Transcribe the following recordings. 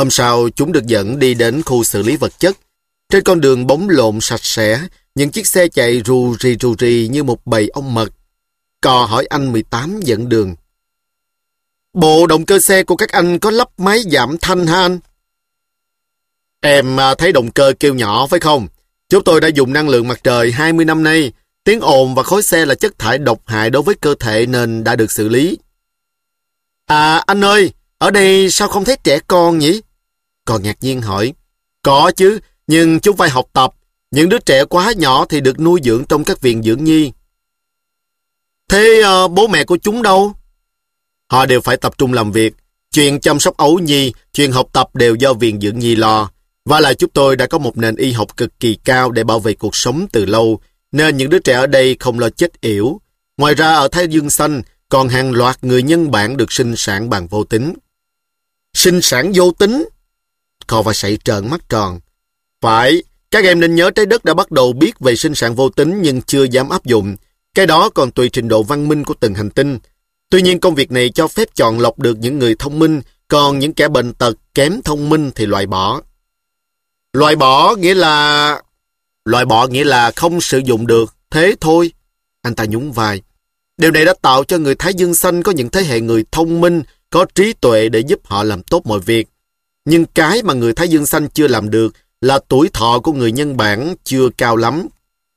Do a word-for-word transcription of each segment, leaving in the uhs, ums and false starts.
Hôm sau, chúng được dẫn đi đến khu xử lý vật chất. Trên con đường bóng lộn sạch sẽ, những chiếc xe chạy rù rì rù rì như một bầy ong mật. Cò hỏi anh mười tám dẫn đường. Bộ động cơ xe của các anh có lắp máy giảm thanh hả anh? Em thấy động cơ kêu nhỏ phải không? Chúng tôi đã dùng năng lượng mặt trời hai mươi năm nay. Tiếng ồn và khói xe là chất thải độc hại đối với cơ thể nên đã được xử lý. À anh ơi, ở đây sao không thấy trẻ con nhỉ? Còn ngạc nhiên hỏi. Có chứ, nhưng chúng phải học tập. Những đứa trẻ quá nhỏ thì được nuôi dưỡng trong các viện dưỡng nhi. Thế uh, bố mẹ của chúng đâu? Họ đều phải tập trung làm việc. Chuyện chăm sóc ấu nhi, chuyện học tập đều do viện dưỡng nhi lo. Và lại chúng tôi đã có một nền y học cực kỳ cao để bảo vệ cuộc sống từ lâu, nên những đứa trẻ ở đây không lo chết yểu. Ngoài ra ở Thái Dương Xanh còn hàng loạt người nhân bản được sinh sản bằng vô tính. Sinh sản vô tính? Cò và sậy trợn mắt tròn. Phải, các em nên nhớ trái đất đã bắt đầu biết về sinh sản vô tính nhưng chưa dám áp dụng. Cái đó còn tùy trình độ văn minh của từng hành tinh. Tuy nhiên công việc này cho phép chọn lọc được những người thông minh, còn những kẻ bệnh tật kém thông minh thì loại bỏ. Loại bỏ nghĩa là... Loại bỏ nghĩa là không sử dụng được, thế thôi. Anh ta nhún vai. Điều này đã tạo cho người Thái Dương Xanh có những thế hệ người thông minh, có trí tuệ để giúp họ làm tốt mọi việc. Nhưng cái mà người Thái Dương Xanh chưa làm được là tuổi thọ của người nhân bản chưa cao lắm.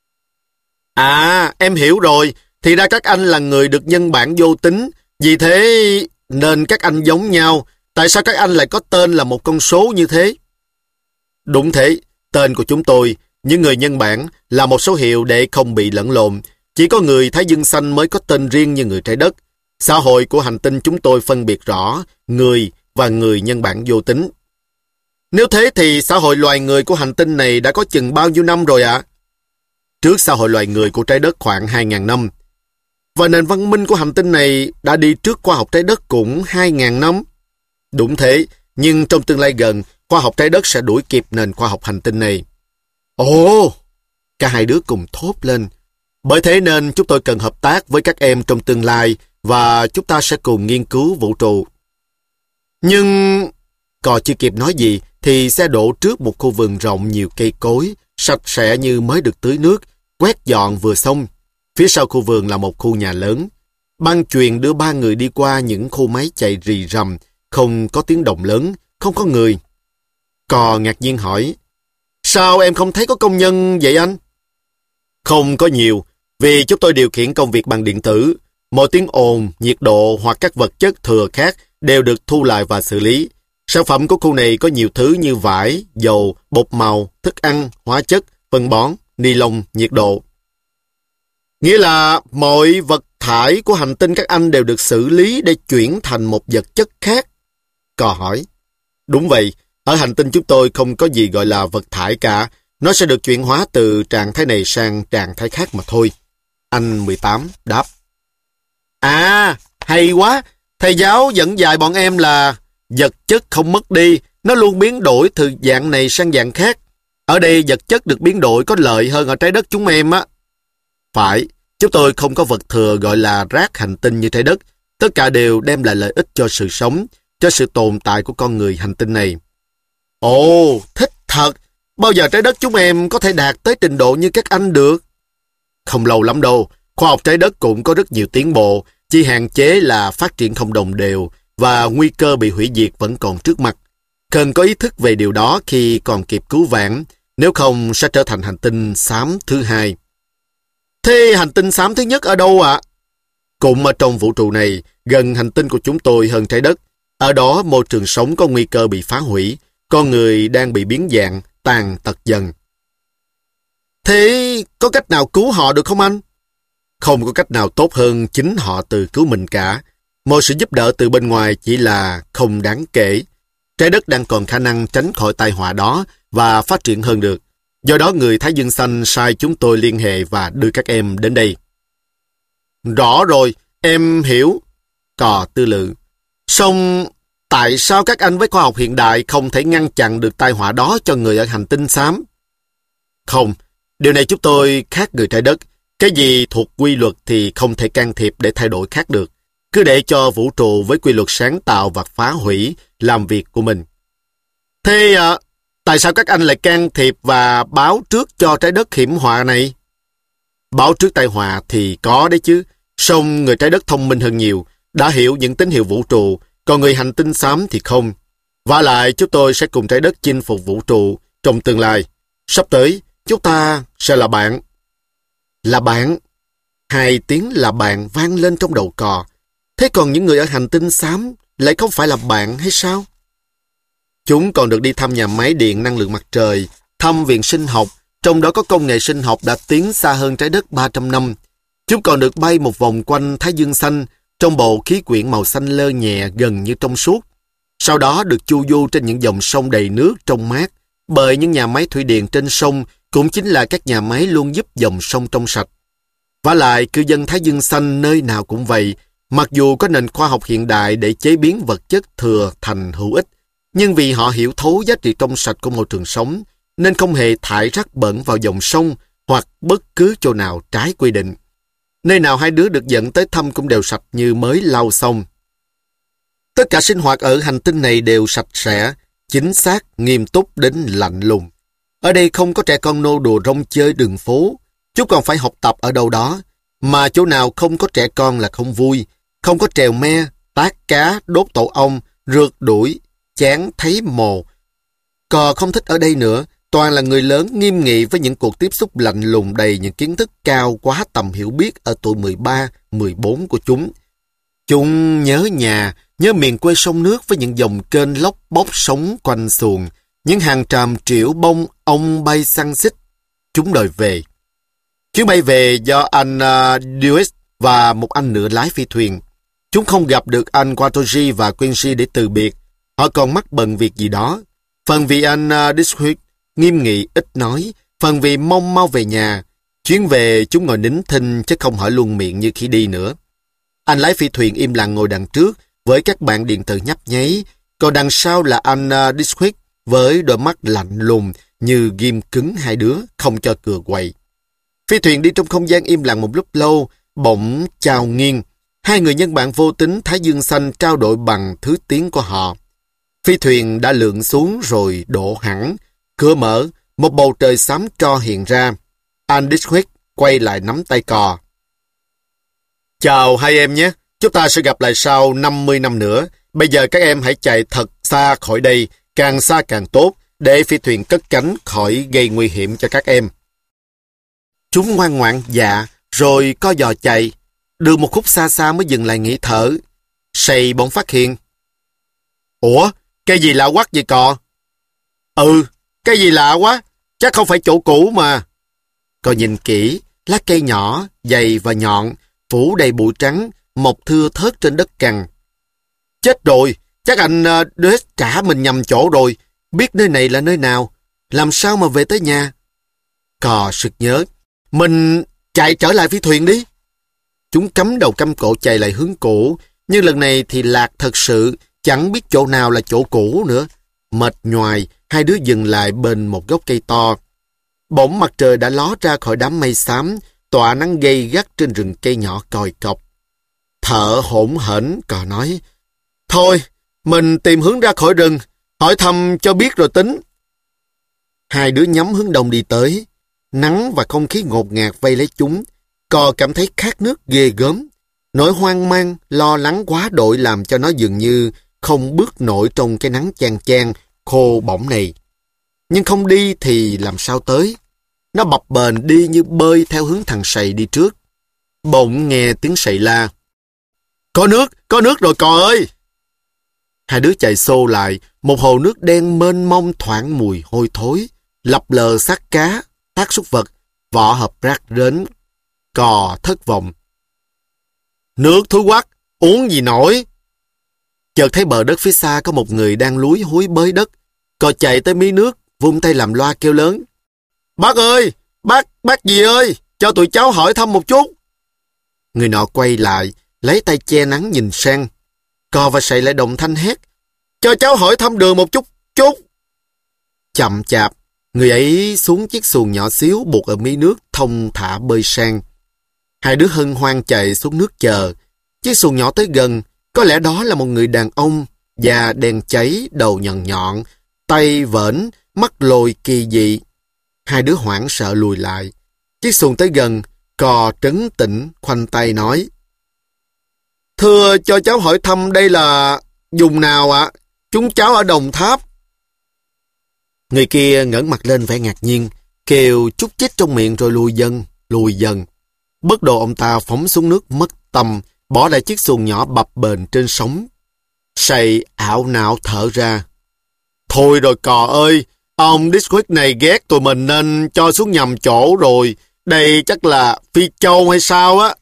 À, em hiểu rồi. Thì ra các anh là người được nhân bản vô tính. Vì thế nên các anh giống nhau. Tại sao các anh lại có tên là một con số như thế? Đúng thế, tên của chúng tôi, những người nhân bản, là một số hiệu để không bị lẫn lộn. Chỉ có người Thái Dương Xanh mới có tên riêng như người trái đất. Xã hội của hành tinh chúng tôi phân biệt rõ người và người nhân bản vô tính. Nếu thế thì xã hội loài người của hành tinh này đã có chừng bao nhiêu năm rồi ạ? À? Trước xã hội loài người của trái đất khoảng hai nghìn năm. Và nền văn minh của hành tinh này đã đi trước khoa học trái đất cũng hai nghìn năm. Đúng thế, nhưng trong tương lai gần, khoa học trái đất sẽ đuổi kịp nền khoa học hành tinh này. Ồ! Cả hai đứa cùng thốt lên. Bởi thế nên chúng tôi cần hợp tác với các em trong tương lai và chúng ta sẽ cùng nghiên cứu vũ trụ. Nhưng... Cò chưa kịp nói gì thì xe đổ trước một khu vườn rộng nhiều cây cối, sạch sẽ như mới được tưới nước, quét dọn vừa xong. Phía sau khu vườn là một khu nhà lớn. Băng chuyền đưa ba người đi qua những khu máy chạy rì rầm, không có tiếng động lớn, không có người. Cò ngạc nhiên hỏi, sao em không thấy có công nhân vậy anh? Không có nhiều, vì chúng tôi điều khiển công việc bằng điện tử. Mọi tiếng ồn, nhiệt độ hoặc các vật chất thừa khác đều được thu lại và xử lý. Sản phẩm của khu này có nhiều thứ như vải, dầu, bột màu, thức ăn, hóa chất, phân bón, ni lông, nhiệt độ. Nghĩa là mọi vật thải của hành tinh các anh đều được xử lý để chuyển thành một vật chất khác. Cò hỏi. Đúng vậy, ở hành tinh chúng tôi không có gì gọi là vật thải cả. Nó sẽ được chuyển hóa từ trạng thái này sang trạng thái khác mà thôi. Anh mười tám đáp. À, hay quá. Thầy giáo dẫn dạy bọn em là vật chất không mất đi, nó luôn biến đổi từ dạng này sang dạng khác. Ở đây vật chất được biến đổi có lợi hơn ở trái đất chúng em á. Phải, chúng tôi không có vật thừa gọi là rác hành tinh như trái đất. Tất cả đều đem lại lợi ích cho sự sống, cho sự tồn tại của con người hành tinh này. Ồ, thích thật. Bao giờ trái đất chúng em có thể đạt tới trình độ như các anh được? Không lâu lắm đâu. Khoa học trái đất cũng có rất nhiều tiến bộ, chỉ hạn chế là phát triển không đồng đều và nguy cơ bị hủy diệt vẫn còn trước mặt. Cần có ý thức về điều đó khi còn kịp cứu vãn, nếu không sẽ trở thành hành tinh xám thứ hai. Thế hành tinh xám thứ nhất ở đâu ạ? À? Cũng ở trong vũ trụ này, gần hành tinh của chúng tôi hơn trái đất. Ở đó môi trường sống có nguy cơ bị phá hủy, con người đang bị biến dạng, tàn tật dần. Thế có cách nào cứu họ được không anh? Không có cách nào tốt hơn chính họ tự cứu mình cả. Mọi sự giúp đỡ từ bên ngoài chỉ là không đáng kể. Trái đất đang còn khả năng tránh khỏi tai họa đó và phát triển hơn được. Do đó người Thái Dương Xanh sai chúng tôi liên hệ và đưa các em đến đây. Rõ rồi, em hiểu. Cò tư lự. Song tại sao các anh với khoa học hiện đại không thể ngăn chặn được tai họa đó cho người ở hành tinh xám? Không, điều này chúng tôi khác người trái đất. Cái gì thuộc quy luật thì không thể can thiệp để thay đổi khác được. Cứ để cho vũ trụ với quy luật sáng tạo và phá hủy làm việc của mình. Thế à, tại sao các anh lại can thiệp và báo trước cho trái đất hiểm họa này? Báo trước tai họa thì có đấy chứ. Song người trái đất thông minh hơn nhiều, đã hiểu những tín hiệu vũ trụ, còn người hành tinh xám thì không. Vả lại, chúng tôi sẽ cùng trái đất chinh phục vũ trụ trong tương lai. Sắp tới, chúng ta sẽ là bạn. Là bạn? Hai tiếng là bạn vang lên trong đầu cò. Thế còn những người ở hành tinh xám lại không phải là bạn hay sao? Chúng còn được đi thăm nhà máy điện năng lượng mặt trời, thăm viện sinh học, trong đó có công nghệ sinh học đã tiến xa hơn trái đất ba trăm năm. Chúng còn được bay một vòng quanh Thái Dương xanh, trong bộ khí quyển màu xanh lơ nhẹ gần như trong suốt. Sau đó được chu du trên những dòng sông đầy nước trong mát, bởi những nhà máy thủy điện trên sông cũng chính là các nhà máy luôn giúp dòng sông trong sạch. Vả lại, cư dân Thái Dương xanh nơi nào cũng vậy, mặc dù có nền khoa học hiện đại để chế biến vật chất thừa thành hữu ích, nhưng vì họ hiểu thấu giá trị trong sạch của môi trường sống, nên không hề thải rác bẩn vào dòng sông hoặc bất cứ chỗ nào trái quy định. Nơi nào hai đứa được dẫn tới thăm cũng đều sạch như mới lau xong. Tất cả sinh hoạt ở hành tinh này đều sạch sẽ, chính xác, nghiêm túc đến lạnh lùng. Ở đây không có trẻ con nô đùa rong chơi đường phố. Chúng còn phải học tập ở đâu đó. Mà chỗ nào không có trẻ con là không vui. Không có trèo me, tát cá, đốt tổ ong, rượt đuổi, chán thấy mồ. Cò không thích ở đây nữa. Toàn là người lớn nghiêm nghị với những cuộc tiếp xúc lạnh lùng đầy những kiến thức cao quá tầm hiểu biết ở tuổi mười ba, mười bốn của chúng. Chúng nhớ nhà, nhớ miền quê sông nước với những dòng kênh lóc bóc sống quanh xuồng, những hàng tràm triệu bông ong bay xăng xích. Chúng đòi về. Chuyến bay về do anh uh, Dewey và một anh nữa lái phi thuyền. Chúng không gặp được anh Watoji và Quincy để từ biệt. Họ còn mắc bận việc gì đó. Phần vì anh uh, Dishwick nghiêm nghị ít nói, phần vì mong mau về nhà. Chuyến về chúng ngồi nín thinh chứ không hỏi luôn miệng như khi đi nữa. Anh lái phi thuyền im lặng ngồi đằng trước với các bạn điện tử nhấp nháy, còn đằng sau là anh uh, Dishwick với đôi mắt lạnh lùng như ghim cứng hai đứa, không cho cựa quậy. Phi thuyền đi trong không gian im lặng một lúc lâu, bỗng chao nghiêng. Hai người nhân bản vô tính Thái Dương xanh trao đổi bằng thứ tiếng của họ. Phi thuyền đã lượn xuống rồi đổ hẳn. Cửa mở, một bầu trời xám tro hiện ra. Anh Dishwick quay lại nắm tay cò. Chào hai em nhé, chúng ta sẽ gặp lại sau năm mươi năm nữa. Bây giờ các em hãy chạy thật xa khỏi đây, càng xa càng tốt, để phi thuyền cất cánh khỏi gây nguy hiểm cho các em. Chúng ngoan ngoãn dạ, rồi co giò chạy. Được một khúc xa xa mới dừng lại nghỉ thở. Sầy bỗng phát hiện. Ủa, cái gì lạ quắc vậy cò? Ừ, cái gì lạ quá, chắc không phải chỗ cũ mà. Cò nhìn kỹ, lá cây nhỏ, dày và nhọn, phủ đầy bụi trắng, mọc thưa thớt trên đất cằn. Chết rồi, chắc anh uh, Dwayne trả mình nhầm chỗ rồi, biết nơi này là nơi nào, làm sao mà về tới nhà? Cò sực nhớ, mình chạy trở lại phi thuyền đi. Chúng cắm đầu cắm cổ chạy lại hướng cũ, nhưng lần này thì lạc thật sự, chẳng biết chỗ nào là chỗ cũ nữa. Mệt nhoài, hai đứa dừng lại bên một gốc cây to. Bỗng mặt trời đã ló ra khỏi đám mây xám, tỏa nắng gay gắt trên rừng cây nhỏ còi cọc. Thở hổn hển, cò nói, thôi, mình tìm hướng ra khỏi rừng, hỏi thăm cho biết rồi tính. Hai đứa nhắm hướng đông đi tới. Nắng và không khí ngột ngạt vây lấy chúng. Cò cảm thấy khát nước ghê gớm. Nỗi hoang mang, lo lắng quá đội làm cho nó dường như không bước nổi trong cái nắng chang chang, khô bỏng này. Nhưng không đi thì làm sao tới? Nó bập bềnh đi như bơi theo hướng thằng sầy đi trước. Bỗng nghe tiếng sầy la. Có nước, có nước rồi cò ơi! Hai đứa chạy xô lại, một hồ nước đen mênh mông thoảng mùi hôi thối, lập lờ xác cá, xác súc vật, vỏ hộp rác rến. Cò thất vọng. Nước thúi quắc, uống gì nổi? Chợt thấy bờ đất phía xa có một người đang lúi húi bới đất. Cò chạy tới mí nước, vung tay làm loa kêu lớn. Bác ơi, bác, bác gì ơi, cho tụi cháu hỏi thăm một chút. Người nọ quay lại, lấy tay che nắng nhìn sang. Cò và sậy lại đồng thanh hét. Cho cháu hỏi thăm đường một chút, chút. Chậm chạp, người ấy xuống chiếc xuồng nhỏ xíu buộc ở mí nước thông thả bơi sang. Hai đứa hân hoan chạy xuống nước chờ. Chiếc xuồng nhỏ tới gần, có lẽ đó là một người đàn ông, da đen cháy, đầu nhọn nhọn, tay vểnh, mắt lồi kỳ dị. Hai đứa hoảng sợ lùi lại. Chiếc xuồng tới gần, Cò trấn tĩnh khoanh tay nói: "Thưa cho cháu hỏi thăm đây là vùng nào ạ? À? Chúng cháu ở Đồng Tháp." Người kia ngẩng mặt lên vẻ ngạc nhiên, kêu chút chích trong miệng rồi lùi dần, lùi dần. Bất đồ ông ta phóng xuống nước mất tầm, bỏ lại chiếc xuồng nhỏ bập bềnh trên sóng. Sầy ảo não thở ra: "Thôi rồi Cò ơi, ông Disquick này ghét tụi mình nên cho xuống nhầm chỗ rồi. Đây chắc là Phi Châu hay sao á."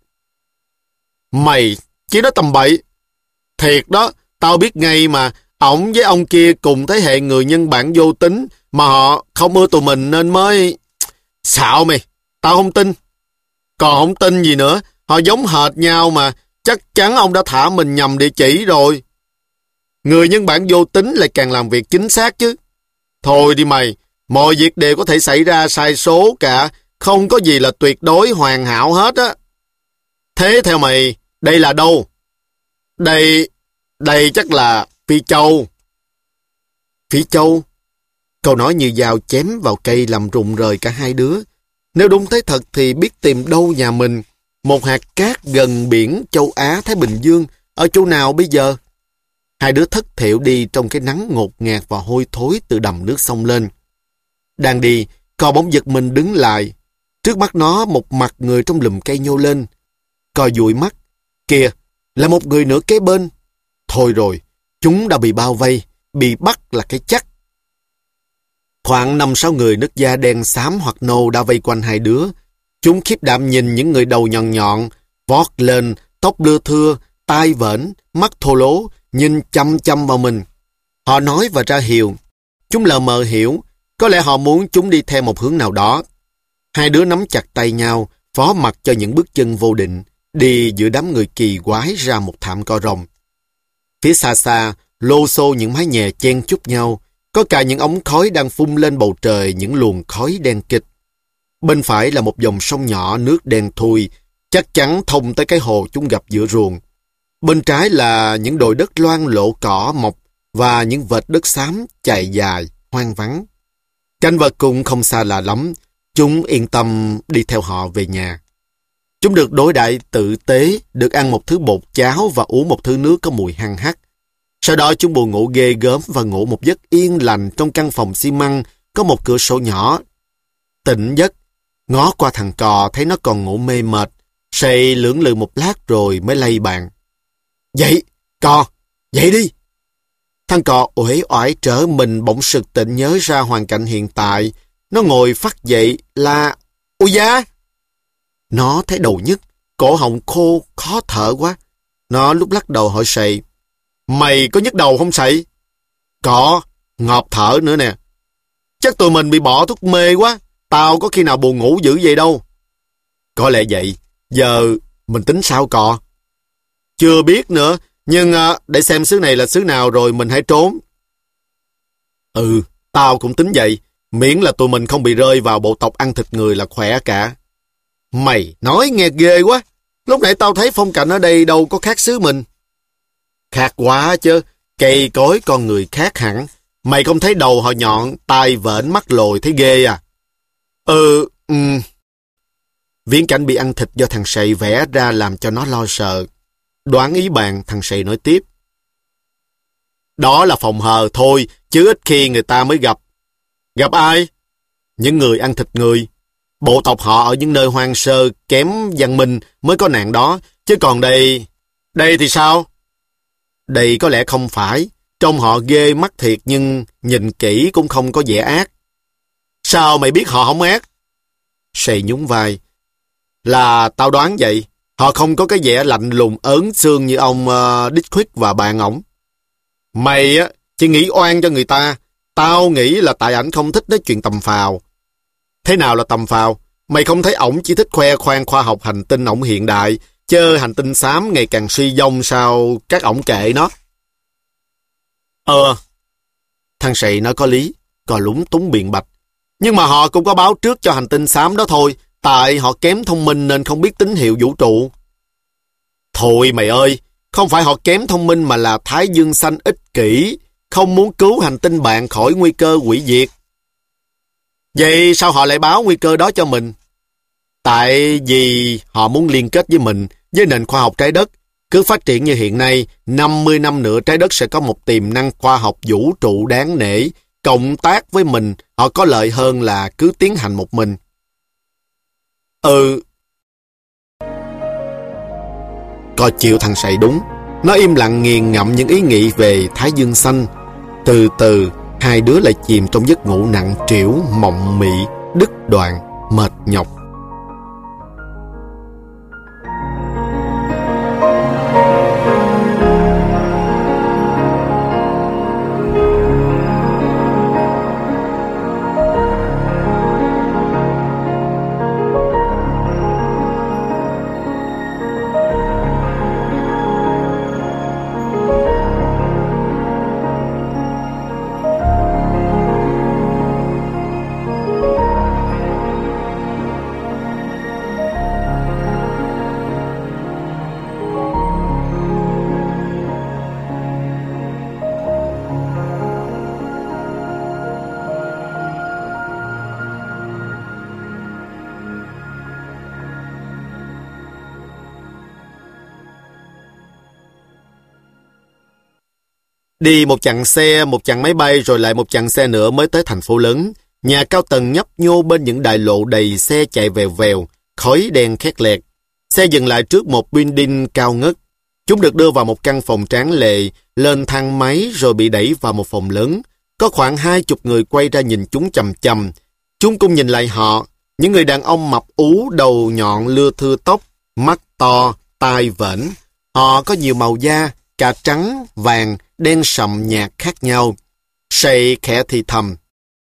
"Mày chỉ nói tầm bậy." "Thiệt đó, tao biết ngay mà. Ổng với ông kia cùng thế hệ người nhân bản vô tính, mà họ không ưa tụi mình nên mới..." "Xạo mày, tao không tin." "Còn không tin gì nữa, họ giống hệt nhau mà, chắc chắn ông đã thả mình nhầm địa chỉ rồi." "Người nhân bản vô tính lại càng làm việc chính xác chứ." "Thôi đi mày, mọi việc đều có thể xảy ra sai số cả, không có gì là tuyệt đối hoàn hảo hết á." "Thế theo mày, đây là đâu?" Đây, đây chắc là Phi Châu." Phi Châu? Câu nói như dao chém vào cây làm rụng rời cả hai đứa. Nếu đúng thế thật thì biết tìm đâu nhà mình. Một hạt cát gần biển châu Á Thái Bình Dương, ở chỗ nào bây giờ? Hai đứa thất thểu đi trong cái nắng ngột ngạt và hôi thối từ đầm nước sông lên. Đang đi, Cò bỗng giật mình đứng lại. Trước mắt nó một mặt người trong lùm cây nhô lên. Cò dụi mắt. Kìa, là một người nữa kế bên. Thôi rồi, chúng đã bị bao vây, bị bắt là cái chắc. Khoảng năm sáu người nước da đen xám hoặc nâu đã vây quanh hai đứa. Chúng khiếp đảm nhìn những người đầu nhọn nhọn, vót lên, tóc lưa thưa, tai vểnh, mắt thô lố, nhìn chăm chăm vào mình. Họ nói và ra hiệu. Chúng lờ mờ hiểu, có lẽ họ muốn chúng đi theo một hướng nào đó. Hai đứa nắm chặt tay nhau, phó mặc cho những bước chân vô định, đi giữa đám người kỳ quái ra một thảm cỏ rồng. Phía xa xa, lô xô những mái nhà chen chúc nhau, có cả những ống khói đang phun lên bầu trời những luồng khói đen kịt. Bên phải là một dòng sông nhỏ nước đen thui, chắc chắn thông tới cái hồ chúng gặp giữa ruộng. Bên trái là những đồi đất loang lổ cỏ mọc và những vệt đất xám chạy dài, hoang vắng. Cảnh vật cũng không xa lạ lắm, chúng yên tâm đi theo họ về nhà. Chúng được đối đãi tử tế, được ăn một thứ bột cháo và uống một thứ nước có mùi hăng hắc. Sau đó chúng buồn ngủ ghê gớm và ngủ một giấc yên lành trong căn phòng xi măng có một cửa sổ nhỏ. Tỉnh giấc, ngó qua thằng Cò thấy nó còn ngủ mê mệt, Sầy lưỡng lự một lát rồi mới lay bạn. "Dậy, Cò, dậy đi." Thằng Cò uể oải trở mình bỗng sực tỉnh nhớ ra hoàn cảnh hiện tại. Nó ngồi phắt dậy là... Ôi da! Nó thấy đầu nhức, cổ họng khô, khó thở quá. Nó lúc lắc đầu hỏi Sầy: "Mày có nhức đầu không Sầy?" "Có, ngộp thở nữa nè." "Chắc tụi mình bị bỏ thuốc mê quá, tao có khi nào buồn ngủ dữ vậy đâu." "Có lẽ vậy, giờ mình tính sao Cò?" "Chưa biết nữa, nhưng à, để xem xứ này là xứ nào rồi mình hãy trốn." "Ừ, tao cũng tính vậy, miễn là tụi mình không bị rơi vào bộ tộc ăn thịt người là khỏe cả." "Mày nói nghe ghê quá, lúc nãy tao thấy phong cảnh ở đây đâu có khác xứ mình." "Khác quá chứ, cây cối con người khác hẳn. Mày không thấy đầu họ nhọn, tai vểnh, mắt lồi thấy ghê à?" Ừ, um... Viễn cảnh bị ăn thịt do thằng Sầy vẽ ra làm cho nó lo sợ. Đoán ý bạn, thằng Sầy nói tiếp: "Đó là phòng hờ thôi, chứ ít khi người ta mới gặp." "Gặp ai?" "Những người ăn thịt người. Bộ tộc họ ở những nơi hoang sơ, kém văn minh mới có nạn đó, chứ còn đây... Đây thì sao?" "Đây có lẽ không phải. Trông họ ghê mắt thiệt nhưng nhìn kỹ cũng không có vẻ ác." "Sao mày biết họ không ác?" Sầy nhún vai. "Là tao đoán vậy. Họ không có cái vẻ lạnh lùng ớn xương như ông uh, Disquick và bạn ổng." "Mày á, chỉ nghĩ oan cho người ta. Tao nghĩ là tại ảnh không thích nói chuyện tầm phào." "Thế nào là tầm phào? Mày không thấy ổng chỉ thích khoe khoang khoa học hành tinh ổng hiện đại, chớ hành tinh xám ngày càng suy vong sao các ổng kệ nó." "Ờ." Thằng Sầy nói có lý, còn lúng túng biện bạch. "Nhưng mà họ cũng có báo trước cho hành tinh xám đó thôi, tại họ kém thông minh nên không biết tín hiệu vũ trụ." "Thôi mày ơi, không phải họ kém thông minh mà là Thái Dương xanh ích kỷ, không muốn cứu hành tinh bạn khỏi nguy cơ hủy diệt. Vậy sao họ lại báo nguy cơ đó cho mình? Tại vì họ muốn liên kết với mình, với nền khoa học trái đất. Cứ phát triển như hiện nay, năm mươi năm nữa trái đất sẽ có một tiềm năng khoa học vũ trụ đáng nể. Cộng tác với mình, họ có lợi hơn là cứ tiến hành một mình. Ừ. Coi chịu thằng Sậy đúng. Nó im lặng nghiền ngẫm những ý nghĩ về Thái Dương xanh. Từ từ, hai đứa lại chìm trong giấc ngủ nặng trĩu, mộng mị, đứt đoạn, mệt nhọc. Đi một chặng xe, một chặng máy bay rồi lại một chặng xe nữa mới tới thành phố lớn. Nhà cao tầng nhấp nhô bên những đại lộ đầy xe chạy vèo vèo, khói đen khét lẹt. Xe dừng lại trước một building cao ngất. Chúng được đưa vào một căn phòng tráng lệ, lên thang máy rồi bị đẩy vào một phòng lớn. Có khoảng hai chục người quay ra nhìn chúng chằm chằm. Chúng cũng nhìn lại họ, những người đàn ông mập ú, đầu nhọn lưa thưa tóc, mắt to, tai vểnh. Họ có nhiều màu da, cả trắng, vàng, đen sậm nhạt khác nhau. Sậy khẽ thì thầm.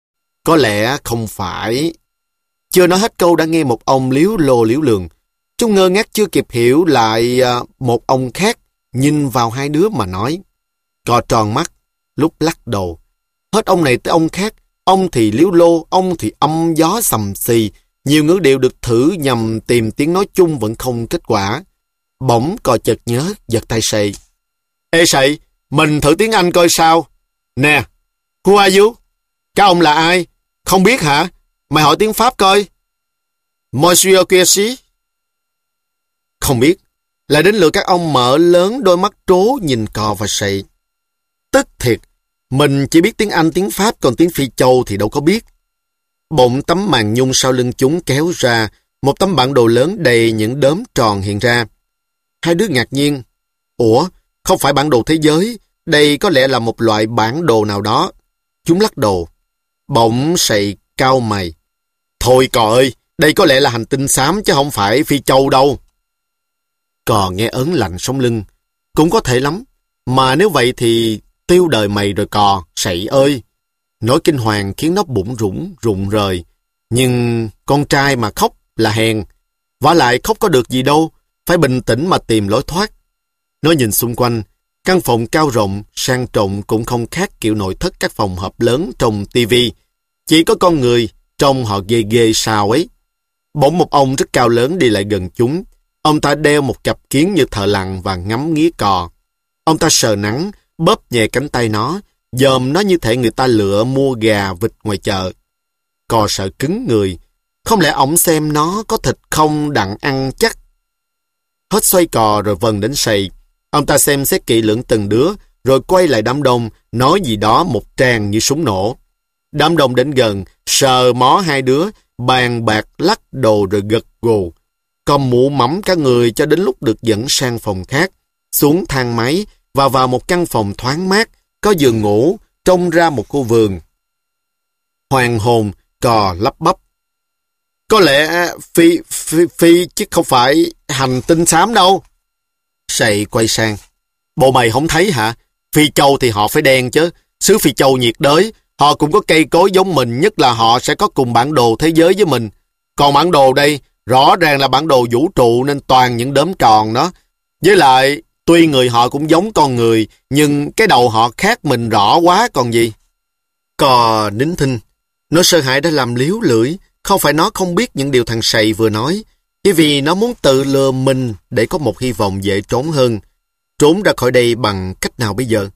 Có lẽ không phải. Chưa nói hết câu đã nghe một ông liếu lồ liếu lường. Chúng ngơ ngác chưa kịp hiểu lại một ông khác nhìn vào hai đứa mà nói. Cò tròn mắt, lúc lắc đầu. Hết ông này tới ông khác, ông thì liếu lô, ông thì âm gió sầm xì. Nhiều ngữ điệu được thử nhằm tìm tiếng nói chung vẫn không kết quả. Bỗng cò chợt nhớ, giật tay Sậy. Ê Sậy, mình thử tiếng Anh coi sao. Nè, who are you? Các ông là ai? Không biết hả? Mày hỏi tiếng Pháp coi. Monsieur Kiersi? Không biết. Lại đến lượt các ông mở lớn đôi mắt trố nhìn cò và Sậy. Tức thiệt, mình chỉ biết tiếng Anh, tiếng Pháp, còn tiếng Phi Châu thì đâu có biết. Bỗng tấm màn nhung sau lưng chúng kéo ra, một tấm bản đồ lớn đầy những đốm tròn hiện ra. Hai đứa ngạc nhiên. Ủa, không phải bản đồ thế giới, đây có lẽ là một loại bản đồ nào đó. Chúng lắc đầu. Bỗng Sậy cau mày. Thôi cò ơi, đây có lẽ là hành tinh xám chứ không phải Phi Châu đâu. Cò nghe ớn lạnh sống lưng. Cũng có thể lắm. Mà nếu vậy thì tiêu đời mày rồi cò, Sậy ơi. Nỗi kinh hoàng khiến nó bủn rủn, rụng rời. Nhưng con trai mà khóc là hèn. Vả lại khóc có được gì đâu, phải bình tĩnh mà tìm lối thoát. Nó nhìn xung quanh, căn phòng cao rộng, sang trọng cũng không khác kiểu nội thất các phòng họp lớn trong tivi. Chỉ có con người, trông họ ghê ghê sao ấy. Bỗng một ông rất cao lớn đi lại gần chúng. Ông ta đeo một cặp kiến như thợ lặn và ngắm nghía cò. Ông ta sờ nắng, bóp nhẹ cánh tay nó, dòm nó như thể người ta lựa mua gà vịt ngoài chợ. Cò sợ cứng người. Không lẽ ổng xem nó có thịt không đặng ăn chắc. Hết xoay cò rồi vần đến Sậy. Ông ta xem xét kỹ lưỡng từng đứa, rồi quay lại đám đông, nói gì đó một tràng như súng nổ. Đám đông đến gần, sờ mó hai đứa, bàn bạc lắc đồ rồi gật gù. Còn mụ mẫm cả người cho đến lúc được dẫn sang phòng khác, xuống thang máy và vào một căn phòng thoáng mát, có giường ngủ, trông ra một khu vườn. Hoàng hồn, cò lắp bắp. Có lẽ phi, phi, phi chứ không phải hành tinh xám đâu. Sậy quay sang. Bộ mày không thấy hả? Phi Châu thì họ phải đen chứ. Xứ Phi Châu nhiệt đới, họ cũng có cây cối giống mình, nhất là họ sẽ có cùng bản đồ thế giới với mình. Còn bản đồ đây, rõ ràng là bản đồ vũ trụ nên toàn những đốm tròn đó. Với lại, tuy người họ cũng giống con người, nhưng cái đầu họ khác mình rõ quá còn gì. Cò nín thinh. Nó sợ hãi đã làm liếu lưỡi. Không phải nó không biết những điều thằng Sậy vừa nói, chỉ vì nó muốn tự lừa mình để có một hy vọng dễ trốn hơn. Trốn ra khỏi đây bằng cách nào bây giờ?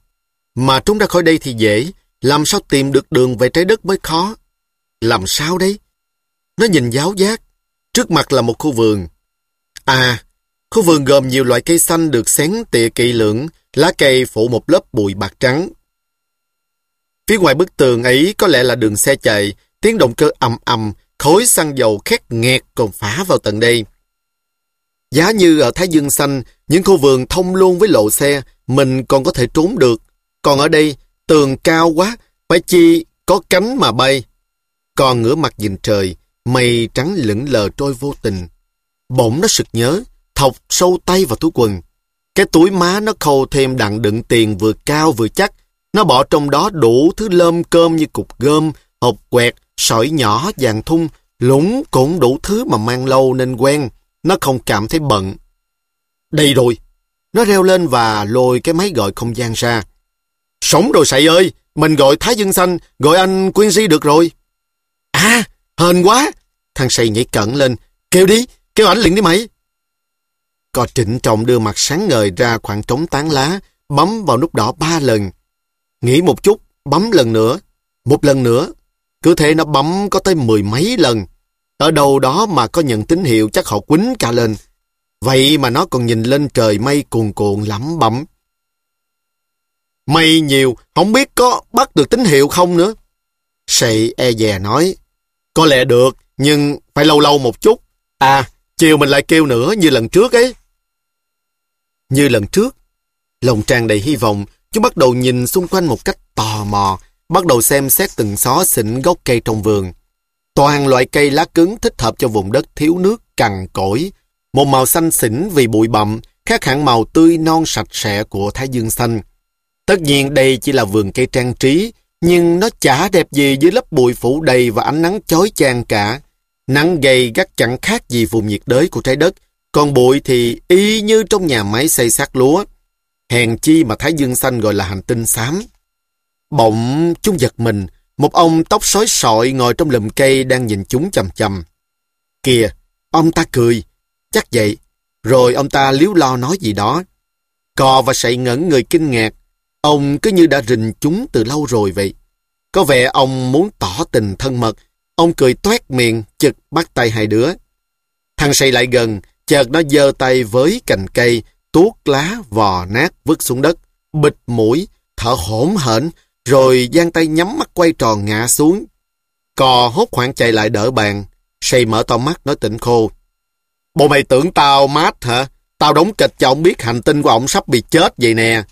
Mà trốn ra khỏi đây thì dễ, làm sao tìm được đường về trái đất mới khó. Làm sao đấy? Nó nhìn giáo giác. Trước mặt là một khu vườn. À, khu vườn gồm nhiều loại cây xanh được xén tỉa kỹ lưỡng, lá cây phủ một lớp bụi bạc trắng. Phía ngoài bức tường ấy có lẽ là đường xe chạy, tiếng động cơ ầm ầm, khói xăng dầu khét nghẹt còn phả vào tận đây. Giá như ở Thái Dương Xanh, những khu vườn thông luôn với lộ xe, mình còn có thể trốn được. Còn ở đây, tường cao quá, phải chi có cánh mà bay. Còn ngửa mặt nhìn trời, mây trắng lững lờ trôi vô tình. Bỗng nó sực nhớ, thọc sâu tay vào túi quần. Cái túi má nó khâu thêm đặng đựng tiền vừa cao vừa chắc. Nó bỏ trong đó đủ thứ lơm cơm như cục gôm, hộp quẹt, sỏi nhỏ, vàng thun, lũng cũng đủ thứ mà mang lâu nên quen. Nó không cảm thấy bận. Đây rồi! Nó reo lên và lôi cái máy gọi không gian ra. Sống rồi sậy ơi! Mình gọi Thái Dương Xanh, gọi anh Quincy được rồi. À! Hên quá! Thằng sậy nhảy cẩn lên. Kêu đi! Kêu ảnh liền đi mày! Cò trịnh trọng đưa mặt sáng ngời ra khoảng trống tán lá, bấm vào nút đỏ ba lần. Nghĩ một chút, bấm lần nữa. Một lần nữa. Cứ thế nó bấm có tới mười mấy lần. Ở đâu đó mà có nhận tín hiệu chắc họ quýnh cả lên. Vậy mà nó còn nhìn lên trời mây cuồn cuộn lẩm bẩm. Mây nhiều, không biết có bắt được tín hiệu không nữa. Sậy e dè nói. Có lẽ được, nhưng phải lâu lâu một chút. À, chiều mình lại kêu nữa như lần trước ấy. Như lần trước, lòng tràn đầy hy vọng, chúng bắt đầu nhìn xung quanh một cách tò mò, bắt đầu xem xét từng xó xỉnh gốc cây trong vườn. Toàn loại cây lá cứng thích hợp cho vùng đất thiếu nước cằn cỗi, một màu xanh xỉn vì bụi bặm, khác hẳn màu tươi non sạch sẽ của Thái Dương Xanh. Tất nhiên đây chỉ là vườn cây trang trí, nhưng nó chả đẹp gì dưới lớp bụi phủ đầy và ánh nắng chói chang cả. Nắng gay gắt chẳng khác gì vùng nhiệt đới của trái đất, còn bụi thì y như trong nhà máy xây xác lúa. Hèn chi mà Thái Dương Xanh gọi là hành tinh xám. Bỗng chúng giật mình, một ông tóc xói sọi ngồi trong lùm cây đang nhìn chúng chằm chằm. Kìa, ông ta cười, chắc vậy. Rồi ông ta líu lo nói gì đó. Cò và sậy ngẩn người kinh ngạc. Ông cứ như đã rình chúng từ lâu rồi vậy. Có vẻ ông muốn tỏ tình thân mật. Ông cười toét miệng, chực bắt tay hai đứa. Thằng sậy lại gần, chợt nó giơ tay với cành cây, tuốt lá vò nát vứt xuống đất, bịt mũi, thở hổn hển, rồi giang tay nhắm mắt quay tròn ngã xuống. Cò hốt hoảng chạy lại đỡ bàn. Sậy mở to mắt nói tỉnh khô. Bộ mày tưởng tao mát hả? Tao đóng kịch cho ông biết hành tinh của ông sắp bị chết vậy nè.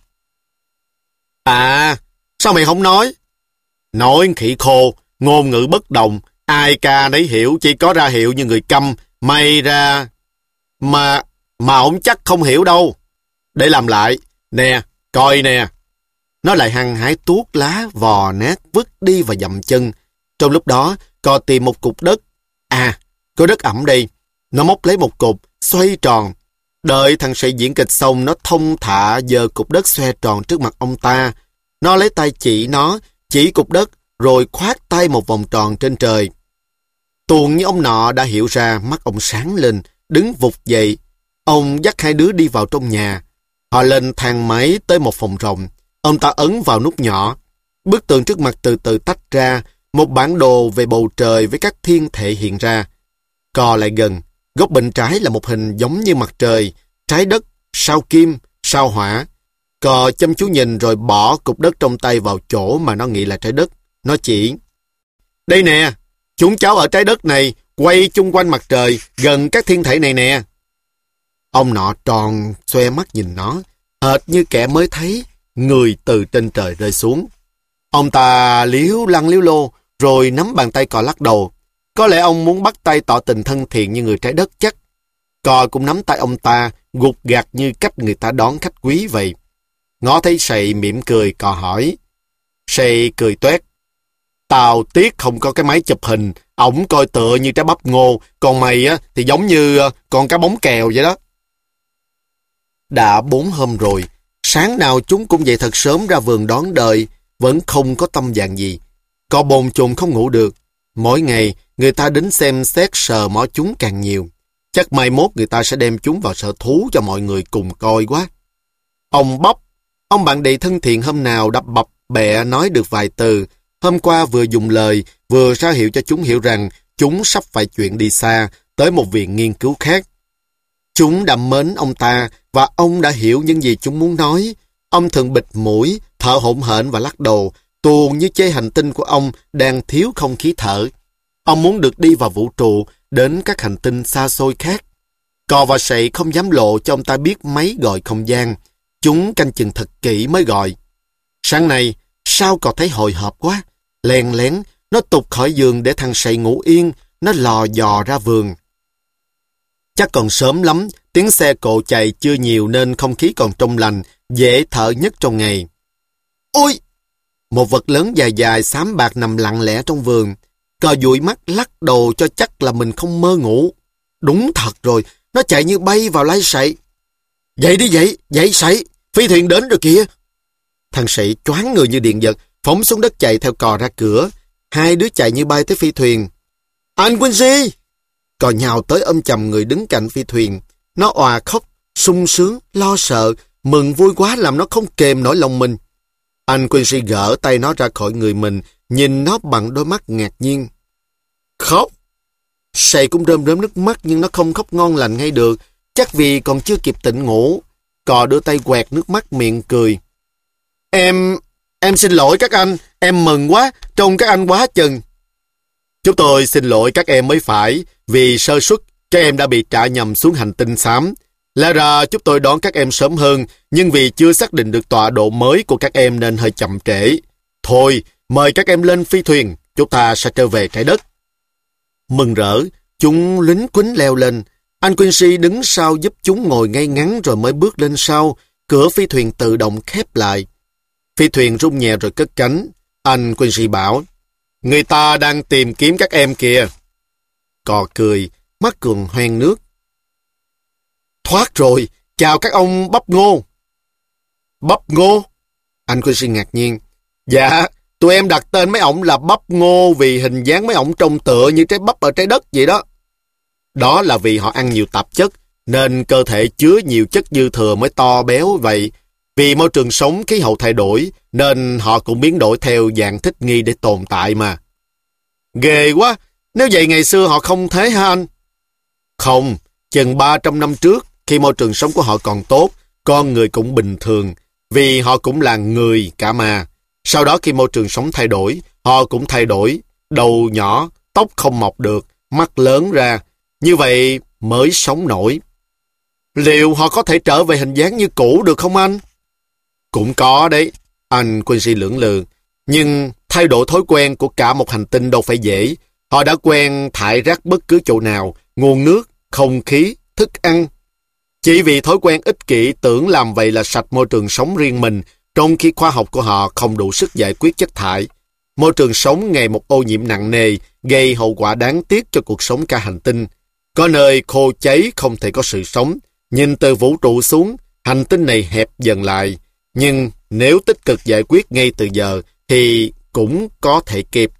À, sao mày không nói? Nói khỉ khô, ngôn ngữ bất đồng, ai ca nấy hiểu, chỉ có ra hiệu như người câm. Mày ra... Mà... Mà ông chắc không hiểu đâu. Để làm lại. Nè, coi nè. Nó lại hăng hái tuốt lá, vò nát, vứt đi và dậm chân. Trong lúc đó, Cò tìm một cục đất. À, có đất ẩm đây. Nó móc lấy một cục, xoay tròn. Đợi thằng sậy diễn kịch xong, nó thông thả giơ cục đất xoe tròn trước mặt ông ta. Nó lấy tay chỉ nó, chỉ cục đất, rồi khoát tay một vòng tròn trên trời. Tuồng như ông nọ đã hiểu ra, mắt ông sáng lên, đứng vụt dậy. Ông dắt hai đứa đi vào trong nhà. Họ lên thang máy tới một phòng rộng. Ông ta ấn vào nút nhỏ. Bức tường trước mặt từ từ tách ra, một bản đồ về bầu trời với các thiên thể hiện ra. Cò lại gần, góc bên trái là một hình giống như mặt trời, trái đất, sao kim, sao hỏa. Cò chăm chú nhìn rồi bỏ cục đất trong tay vào chỗ mà nó nghĩ là trái đất. Nó chỉ. Đây nè, chúng cháu ở trái đất này, quay chung quanh mặt trời, gần các thiên thể này nè. Ông nọ tròn, xoe mắt nhìn nó, hệt như kẻ mới thấy người từ trên trời rơi xuống. Ông ta liếu lăng liếu lô, rồi nắm bàn tay Cò lắc đầu. Có lẽ ông muốn bắt tay tỏ tình thân thiện như người trái đất chắc. Cò cũng nắm tay ông ta, gục gặt như cách người ta đón khách quý vậy. Ngó thấy sậy mỉm cười, Cò hỏi. Sậy cười toét. Tao tiếc không có cái máy chụp hình, ổng coi tựa như trái bắp ngô, còn mày á thì giống như con cá bóng kèo vậy đó. Đã bốn hôm rồi, sáng nào chúng cũng dậy thật sớm ra vườn đón đời, vẫn không có tâm trạng gì. Cò bồn chồn không ngủ được. Mỗi ngày, người ta đến xem xét sờ mó chúng càng nhiều. Chắc mai mốt người ta sẽ đem chúng vào sở thú cho mọi người cùng coi quá. Ông Bóc, Ông bạn đầy thân thiện hôm nào đã bập bẹ nói được vài từ. Hôm qua vừa dùng lời, vừa ra hiệu cho chúng hiểu rằng chúng sắp phải chuyển đi xa, tới một viện nghiên cứu khác. Chúng đã mến ông ta, và ông đã hiểu những gì chúng muốn nói. Ông thường bịt mũi, thở hổn hển và lắc đầu, tuồn như chê hành tinh của ông đang thiếu không khí thở. Ông muốn được đi vào vũ trụ, đến các hành tinh xa xôi khác. Cò và sậy không dám lộ cho ông ta biết máy gọi không gian. Chúng canh chừng thật kỹ mới gọi. Sáng nay, sao cò thấy hồi hộp quá. Lén lén, nó tụt khỏi giường để thằng sậy ngủ yên, nó lò dò ra vườn. Chắc còn sớm lắm, tiếng xe cộ chạy chưa nhiều nên không khí còn trong lành, dễ thở nhất trong ngày. Ôi! Một vật lớn dài dài xám bạc nằm lặng lẽ trong vườn. Cò dụi mắt lắc đầu cho chắc là mình không mơ ngủ. Đúng thật rồi, nó chạy như bay vào lái sậy. Dậy đi dậy, dậy sậy, phi thuyền đến rồi kìa. Thằng sậy choáng người như điện giật, phóng xuống đất chạy theo cò ra cửa. Hai đứa chạy như bay tới phi thuyền. Anh Quincy! Cò nhào tới ôm chầm người đứng cạnh phi thuyền. Nó òa khóc, sung sướng, lo sợ, mừng vui quá làm nó không kềm nổi lòng mình. Anh Quincy gỡ tay nó ra khỏi người mình, nhìn nó bằng đôi mắt ngạc nhiên. Khóc? Sậy cũng rơm rớm nước mắt nhưng nó không khóc ngon lành ngay được, chắc vì còn chưa kịp tỉnh ngủ. Cò đưa tay quẹt nước mắt miệng cười. Em, em xin lỗi các anh, em mừng quá, trông các anh quá chừng. Chúng tôi xin lỗi các em mới phải, vì sơ suất, các em đã bị trả nhầm xuống hành tinh xám. Lẽ ra chúng tôi đón các em sớm hơn, nhưng vì chưa xác định được tọa độ mới của các em nên hơi chậm trễ. Thôi, mời các em lên phi thuyền, chúng ta sẽ trở về trái đất. Mừng rỡ, chúng lính quýnh leo lên. Anh Quincy đứng sau giúp chúng ngồi ngay ngắn rồi mới bước lên sau. Cửa phi thuyền tự động khép lại. Phi thuyền rung nhẹ rồi cất cánh. Anh Quincy bảo, người ta đang tìm kiếm các em kìa. Cò cười, mắt cường hoen nước. Thoát rồi, chào các ông bắp ngô. Bắp ngô? Anh Quincy ngạc nhiên. Dạ, tụi em đặt tên mấy ổng là bắp ngô vì hình dáng mấy ổng trông tựa như trái bắp ở trái đất vậy đó. Đó là vì họ ăn nhiều tạp chất, nên cơ thể chứa nhiều chất dư thừa mới to béo vậy. Vì môi trường sống khí hậu thay đổi, nên họ cũng biến đổi theo dạng thích nghi để tồn tại mà. Ghê quá, nếu vậy ngày xưa họ không thế hả anh? Không, chừng ba trăm năm trước, khi môi trường sống của họ còn tốt, con người cũng bình thường, vì họ cũng là người cả mà. Sau đó khi môi trường sống thay đổi, họ cũng thay đổi, đầu nhỏ, tóc không mọc được, mắt lớn ra, như vậy mới sống nổi. Liệu họ có thể trở về hình dáng như cũ được không anh? Cũng có đấy, anh Quincy lưỡng lự. Nhưng thay đổi thói quen của cả một hành tinh đâu phải dễ. Họ đã quen thải rác bất cứ chỗ nào, nguồn nước, không khí, thức ăn. Chỉ vì thói quen ích kỷ tưởng làm vậy là sạch môi trường sống riêng mình, trong khi khoa học của họ không đủ sức giải quyết chất thải. Môi trường sống ngày một ô nhiễm nặng nề, gây hậu quả đáng tiếc cho cuộc sống cả hành tinh. Có nơi khô cháy không thể có sự sống. Nhìn từ vũ trụ xuống, hành tinh này hẹp dần lại. Nhưng nếu tích cực giải quyết ngay từ giờ, thì cũng có thể kịp.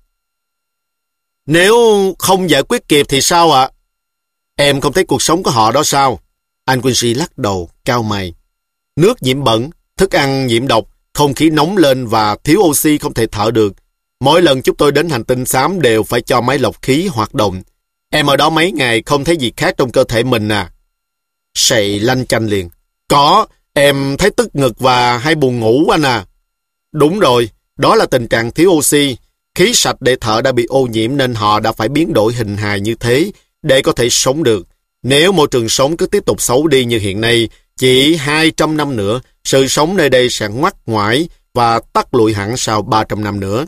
Nếu không giải quyết kịp thì sao ạ? Em không thấy cuộc sống của họ đó sao? Anh Quincy lắc đầu, cau mày. Nước nhiễm bẩn, thức ăn nhiễm độc, không khí nóng lên và thiếu oxy không thể thở được. Mỗi lần chúng tôi đến hành tinh xám đều phải cho máy lọc khí hoạt động. Em ở đó mấy ngày không thấy gì khác trong cơ thể mình à? Sậy lanh chanh liền. Có, em thấy tức ngực và hay buồn ngủ anh à. Đúng rồi, đó là tình trạng thiếu oxy. Khí sạch để thở đã bị ô nhiễm nên họ đã phải biến đổi hình hài như thế để có thể sống được. Nếu môi trường sống cứ tiếp tục xấu đi như hiện nay, chỉ hai trăm năm nữa, sự sống nơi đây sẽ ngoắt ngoải và tắt lụi hẳn sau ba trăm năm nữa.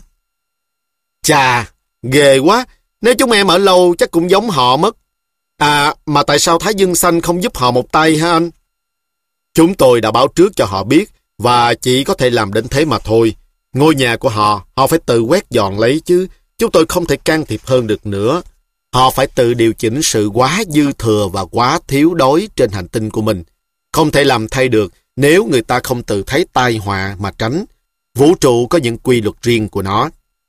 Chà, ghê quá, nếu chúng em ở lâu chắc cũng giống họ mất. À, mà tại sao Thái Dương Xanh không giúp họ một tay hả anh? Chúng tôi đã báo trước cho họ biết và chỉ có thể làm đến thế mà thôi. Ngôi nhà của họ, họ phải tự quét dọn lấy chứ. Chúng tôi không thể can thiệp hơn được nữa. Họ phải tự điều chỉnh sự quá dư thừa và quá thiếu đói trên hành tinh của mình. Không thể làm thay được nếu người ta không tự thấy tai họa mà tránh. Vũ trụ có những quy luật riêng của nó.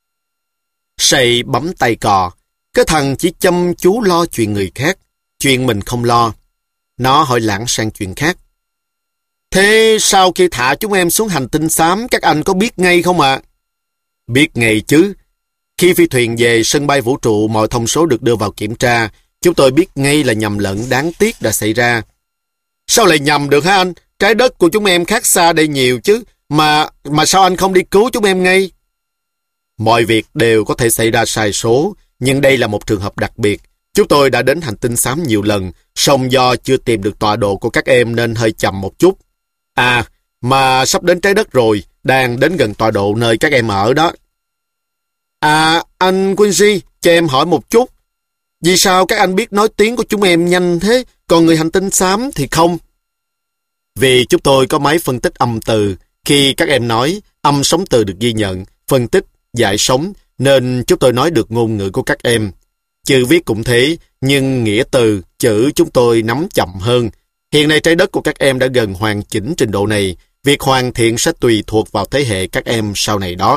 Sậy bấm tay cò. Cái thằng chỉ chăm chú lo chuyện người khác. Chuyện mình không lo. Nó hỏi lãng sang chuyện khác. Thế sau khi thả chúng em xuống hành tinh xám, các anh có biết ngay không ạ? Biết ngay chứ. Khi phi thuyền về sân bay vũ trụ, mọi thông số được đưa vào kiểm tra. Chúng tôi biết ngay là nhầm lẫn đáng tiếc đã xảy ra. Sao lại nhầm được hả anh? Trái đất của chúng em khác xa đây nhiều chứ. Mà mà sao anh không đi cứu chúng em ngay? Mọi việc đều có thể xảy ra sai số, nhưng đây là một trường hợp đặc biệt. Chúng tôi đã đến hành tinh xám nhiều lần, song do chưa tìm được tọa độ của các em nên hơi chậm một chút. À, mà sắp đến trái đất rồi, đang đến gần tọa độ nơi các em ở đó. À, anh Quincy, cho em hỏi một chút. Vì sao các anh biết nói tiếng của chúng em nhanh thế, còn người hành tinh xám thì không? Vì chúng tôi có máy phân tích âm từ. Khi các em nói, âm sóng từ được ghi nhận, phân tích, giải sóng, nên chúng tôi nói được ngôn ngữ của các em. Chữ viết cũng thế, nhưng nghĩa từ, chữ chúng tôi nắm chậm hơn. Hiện nay trái đất của các em đã gần hoàn chỉnh trình độ này. Việc hoàn thiện sẽ tùy thuộc vào thế hệ các em sau này đó.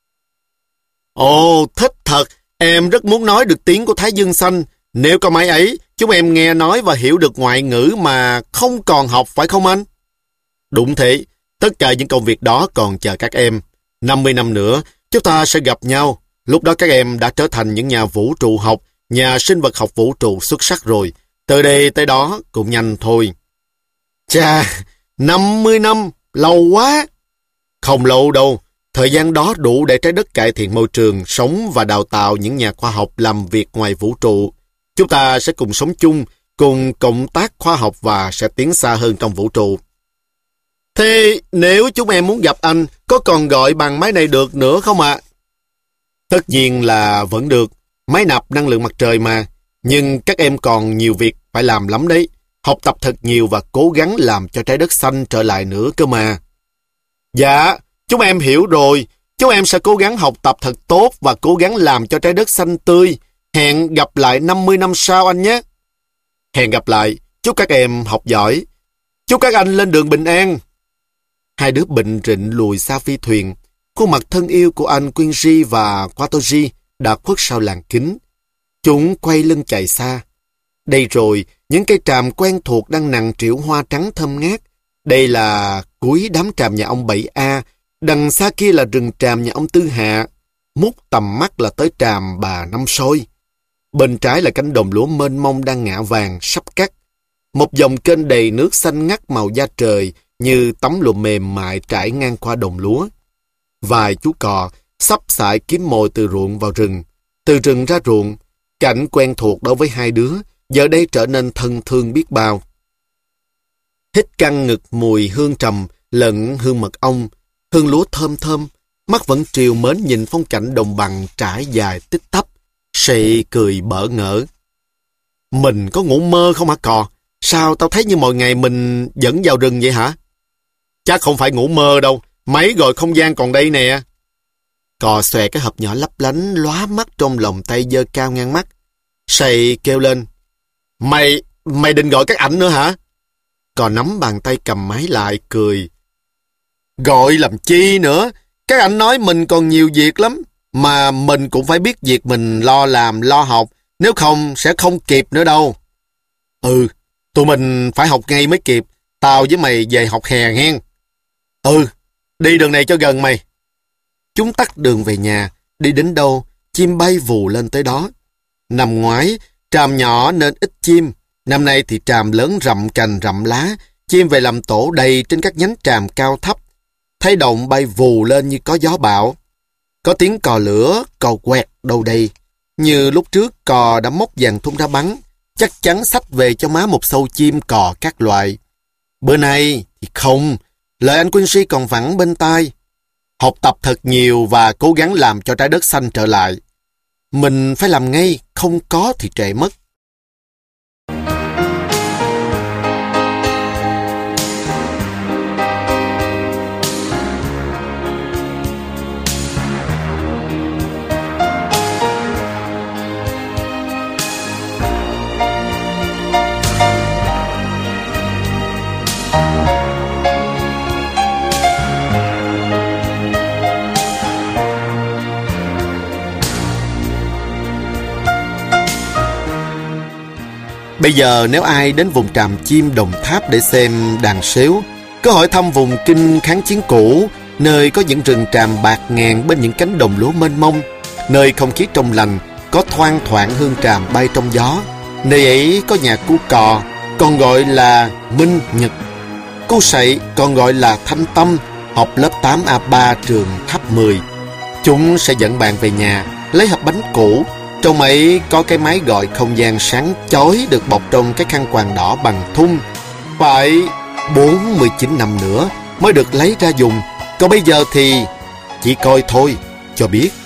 Ồ, thích thật. Em rất muốn nói được tiếng của Thái Dương Xanh. Nếu có máy ấy, chúng em nghe nói và hiểu được ngoại ngữ mà không còn học, phải không anh? Đúng thế. Tất cả những công việc đó còn chờ các em. năm mươi năm nữa, chúng ta sẽ gặp nhau. Lúc đó các em đã trở thành những nhà vũ trụ học, nhà sinh vật học vũ trụ xuất sắc rồi. Từ đây tới đó cũng nhanh thôi. Chà, năm mươi năm, lâu quá. Không lâu đâu. Thời gian đó đủ để trái đất cải thiện môi trường, sống và đào tạo những nhà khoa học làm việc ngoài vũ trụ. Chúng ta sẽ cùng sống chung, cùng cộng tác khoa học và sẽ tiến xa hơn trong vũ trụ. Thế nếu chúng em muốn gặp anh, có còn gọi bằng máy này được nữa không ạ? Tất nhiên là vẫn được. Máy nạp năng lượng mặt trời mà. Nhưng các em còn nhiều việc phải làm lắm đấy. Học tập thật nhiều và cố gắng làm cho trái đất xanh trở lại nữa cơ mà. Dạ, chúng em hiểu rồi. Chúng em sẽ cố gắng học tập thật tốt và cố gắng làm cho trái đất xanh tươi. Hẹn gặp lại năm mươi năm sau anh nhé. Hẹn gặp lại. Chúc các em học giỏi. Chúc các anh lên đường bình an. Hai đứa bệnh rịnh lùi xa phi thuyền. Khuôn mặt thân yêu của anh Quincy và Watoji đã khuất sau làn kính. Chúng quay lưng chạy xa. Đây rồi, những cây tràm quen thuộc đang nặng trĩu hoa trắng thơm ngát. Đây là cuối đám tràm nhà ông bảy A. Đằng xa kia là rừng tràm nhà ông Tư Hạ. Mút tầm mắt là tới tràm bà Năm Sôi. Bên trái là cánh đồng lúa mênh mông đang ngả vàng, sắp cắt. Một dòng kênh đầy nước xanh ngắt màu da trời như tấm lụa mềm mại trải ngang qua đồng lúa. Vài chú cò sắp sải kiếm mồi từ ruộng vào rừng, từ rừng ra ruộng. Cảnh quen thuộc đối với hai đứa, giờ đây trở nên thân thương biết bao. Hít căng ngực mùi hương trầm, lẫn hương mật ong, hương lúa thơm thơm, mắt vẫn trìu mến nhìn phong cảnh đồng bằng trải dài tích tắp, sị cười bỡ ngỡ. Mình có ngủ mơ không hả cò? Sao tao thấy như mọi ngày mình dẫn vào rừng vậy hả? Chắc không phải ngủ mơ đâu, máy gọi không gian còn đây nè. Cò xòe cái hộp nhỏ lấp lánh lóa mắt trong lòng tay giơ cao ngang mắt. Sậy kêu lên. Mày, mày định gọi các ảnh nữa hả? Cò nắm bàn tay cầm máy lại cười. Gọi làm chi nữa? Các ảnh nói mình còn nhiều việc lắm. Mà mình cũng phải biết việc mình lo làm, lo học. Nếu không sẽ không kịp nữa đâu. Ừ, tụi mình phải học ngay mới kịp. Tao với mày về học hè hen. Ừ, đi đường này cho gần mày. Chúng tắt đường về nhà. Đi đến đâu, chim bay vù lên tới đó. Năm ngoái, tràm nhỏ nên ít chim. Năm nay thì tràm lớn rậm cành rậm lá. Chim về làm tổ đầy trên các nhánh tràm cao thấp. Thấy động bay vù lên như có gió bão. Có tiếng cò lửa, cò quẹt đâu đây. Như lúc trước cò đã móc vàng thun ra bắn. Chắc chắn xách về cho má một sâu chim cò các loại. Bữa nay thì không. Lời anh Quincy còn vẳng bên tai. Học tập thật nhiều và cố gắng làm cho trái đất xanh trở lại. Mình phải làm ngay, không có thì trễ mất. Bây giờ nếu ai đến vùng Tràm Chim Đồng Tháp để xem đàn sếu, Cứ hỏi thăm vùng kinh kháng chiến cũ, nơi có những rừng tràm bạt ngàn bên những cánh đồng lúa mênh mông, nơi không khí trong lành, có thoang thoảng hương tràm bay trong gió. Nơi ấy có nhà cu Cò, còn gọi là Minh Nhật, cu Sậy còn gọi là Thanh Tâm, học lớp tám A ba trường Tháp mười. Chúng sẽ dẫn bạn về nhà, lấy hộp bánh cũ. Trong ấy có cái máy gọi không gian sáng chói được bọc trong cái khăn quàng đỏ bằng thun. Phải bốn mươi chín năm nữa mới được lấy ra dùng. Còn bây giờ thì chỉ coi thôi cho biết.